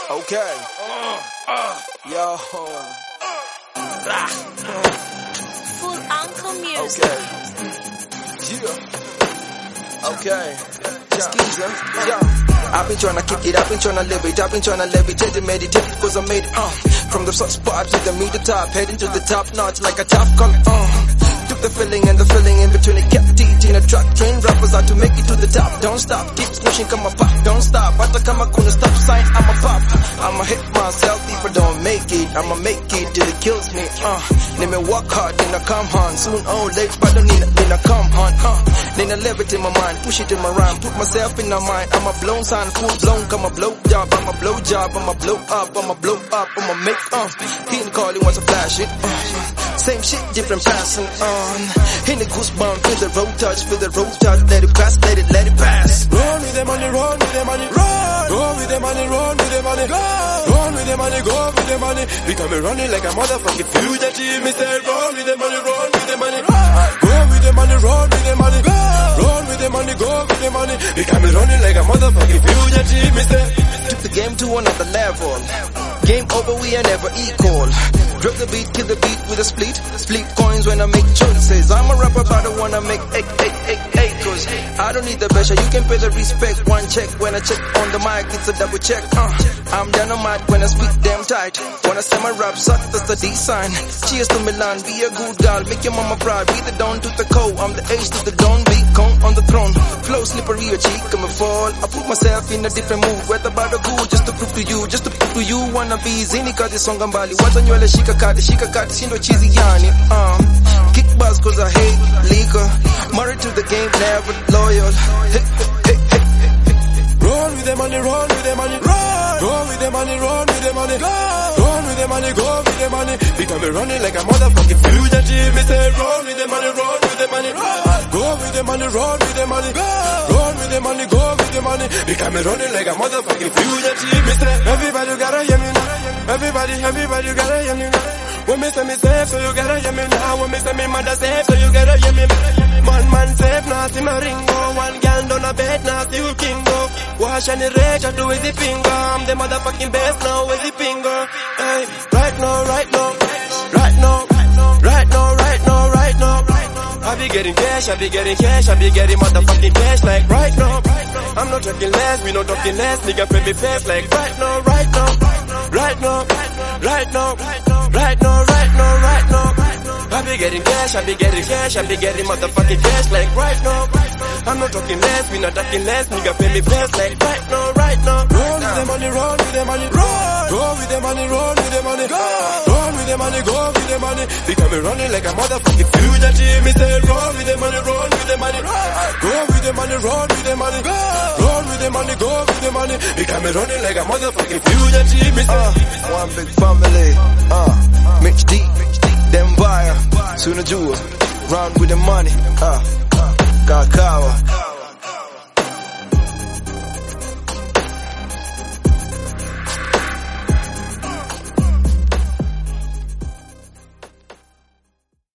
Okay. Yo. Full Uncle Music. Okay. Yeah. Okay. Excuse me. Yo. I've been tryna kick it, I've been tryna live it, I've been tryna levitate and meditate, cause I made it, from the soft spot to the meter top, heading to the top notch like a top color, Took the feeling and the feeling in between it, kept teaching a track, train rappers out to make it to the top, don't stop, keep smashing, come a pop, don't stop, hata kama kuna stop sign, I'm a pop, I'ma hit myself if I don't make it, I'ma make it till it kills me, Let me work hard, then I come on, soon or late, but don't need I come on, Then I leave it in my mind, push it in my rhyme, put myself in my mind, I'm a blown sign, full blown, I'm a blow job, I'm a blow job, I'm a blow up, I'm a blow up, I'm a make, he ain't calling, wants to flash it, same shit, different passing on, in the goosebump, feel the road touch, let it pass, let it pass. Run with the money, run with the money, run, go with the money, run with the money, go, run with the money, go with the money, become me running like a motherfucking fugitive, me say run with the money, run with the money, go with the money, run with the money, go, run with the money, go with the money, become me running like a motherfucking fugitive, me say. Took the game to another level, game over, we are never equal. Drop the beat, kill the beat with a split coins when I make choices. I'm a rapper, but I wanna make cause I don't need the pressure, you can pay the respect. One check, when I check on the mic, it's a double check, I'm dynamite when I speak damn tight. When I say my rap suck, that's the D sign. Cheers to Milan, be a good girl, make your mama proud, be the dawn to the cold, I'm the H to the dawn, be cone on the throne. Flow slippery, your cheek, I'ma fall. I put myself in a different mood, whether about the good, just to prove to you, wanna be zini kati songa mbali, wata nywele shika kati, sindo cheesy yani, kick buzz cause I hate liquor, married to the game, never loyal, Run with the money, run with the money, run, go with the money, run with the money, go, run with the money, go with the money, become me running like a motherfucking fugitive, me say run with the money, run with the money, run, go with the money, run with the money, go, run with the money, go with the money, become me running like a motherfucking fugitive, me say everybody gotta hear me now, everybody gotta hear me now. When me say me safe, so you gotta hear me now. When me say me mother safe, so you gotta hear me. Man safe, now see my ring go. One girl down a bed, now see you king go. Wash any rage, I do with the finger. I'm the motherfucking best now with the finger. Hey, right now. I be getting cash, I be getting motherfucking cash like right now. I'm not talking less, we not talking less. Nigga pay me face like right now. I be getting cash, I be getting motherfucking cash like right now. I'm not talking less, we not talking less. Nigga pay me face like right now. Run with the money, run with the money, run, go with the money, run with the money, go, run with the money, go with the money, become me running like a motherfucking fugitive. Me say run with the money, run with the money, go with the money, run with the money, go, run with the money, go with the money, become me running like a motherfucking fugitive. Me say one big family, Mitch D, them buyer, Suna Jewel, round with the money, Kakawa.